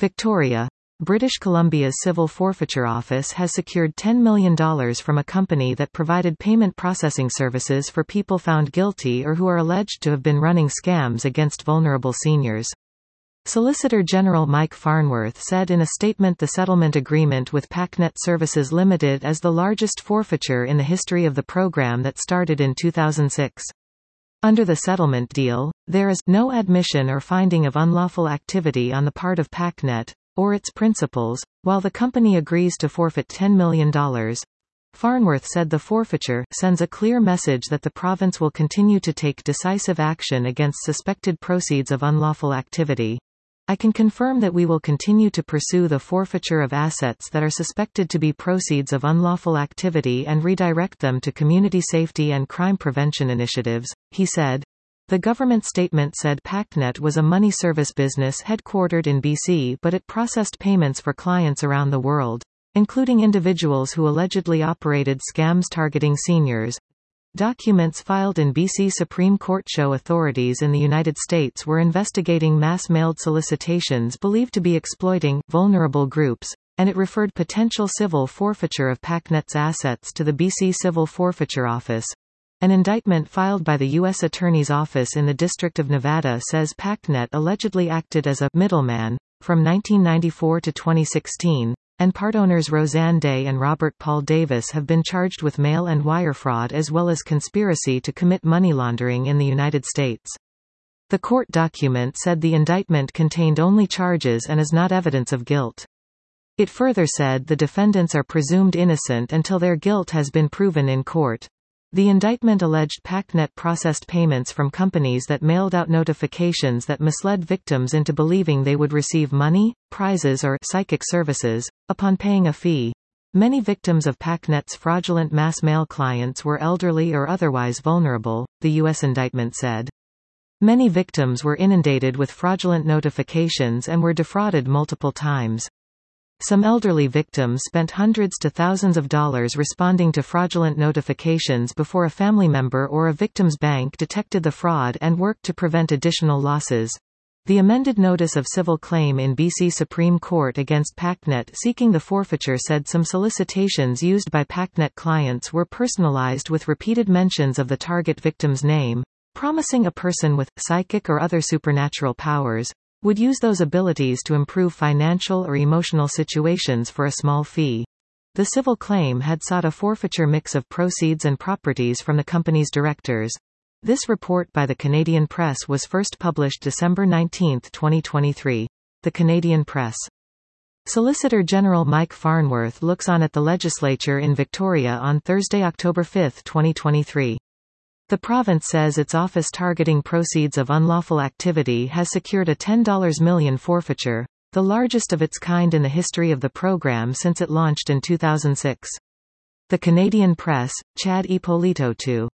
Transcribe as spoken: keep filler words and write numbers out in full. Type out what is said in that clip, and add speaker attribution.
Speaker 1: Victoria. British Columbia's Civil Forfeiture Office has secured ten million dollars from a company that provided payment processing services for people found guilty or who are alleged to have been running scams against vulnerable seniors. Solicitor General Mike Farnworth said in a statement the settlement agreement with PacNet Services Limited is the largest forfeiture in the history of the program that started in two thousand six. Under the settlement deal, there is no admission or finding of unlawful activity on the part of PacNet or its principals, while the company agrees to forfeit ten million dollars. Farnworth said the forfeiture sends a clear message that the province will continue to take decisive action against suspected proceeds of unlawful activity. I can confirm that we will continue to pursue the forfeiture of assets that are suspected to be proceeds of unlawful activity and redirect them to community safety and crime prevention initiatives, he said. The government statement said PacNet was a money service business headquartered in B C, but it processed payments for clients around the world, including individuals who allegedly operated scams targeting seniors. Documents filed in B C Supreme Court show authorities in the United States were investigating mass-mailed solicitations believed to be exploiting vulnerable groups, and it referred potential civil forfeiture of PacNet's assets to the B C Civil Forfeiture Office. An indictment filed by the U S Attorney's Office in the District of Nevada says PacNet allegedly acted as a middleman from nineteen ninety-four to twenty sixteen, and part owners Roseanne Day and Robert Paul Davis have been charged with mail and wire fraud as well as conspiracy to commit money laundering in the United States. The court document said the indictment contained only charges and is not evidence of guilt. It further said the defendants are presumed innocent until their guilt has been proven in court. The indictment alleged PacNet processed payments from companies that mailed out notifications that misled victims into believing they would receive money, prizes or psychic services, upon paying a fee. Many victims of PacNet's fraudulent mass mail clients were elderly or otherwise vulnerable, the U S indictment said. Many victims were inundated with fraudulent notifications and were defrauded multiple times. Some elderly victims spent hundreds to thousands of dollars responding to fraudulent notifications before a family member or a victim's bank detected the fraud and worked to prevent additional losses. The amended notice of civil claim in B C Supreme Court against PacNet seeking the forfeiture said some solicitations used by PacNet clients were personalized with repeated mentions of the target victim's name, promising a person with psychic or other supernatural powers would use those abilities to improve financial or emotional situations for a small fee. The civil claim had sought a forfeiture mix of proceeds and properties from the company's directors. This report by the Canadian Press was first published December nineteenth, twenty twenty-three. The Canadian Press. Solicitor General Mike Farnworth looks on at the legislature in Victoria on Thursday, October fifth, twenty twenty-three. The province says its office targeting proceeds of unlawful activity has secured a ten million dollars forfeiture, the largest of its kind in the history of the program since it launched in two thousand six. The Canadian Press, Chad Ippolito two.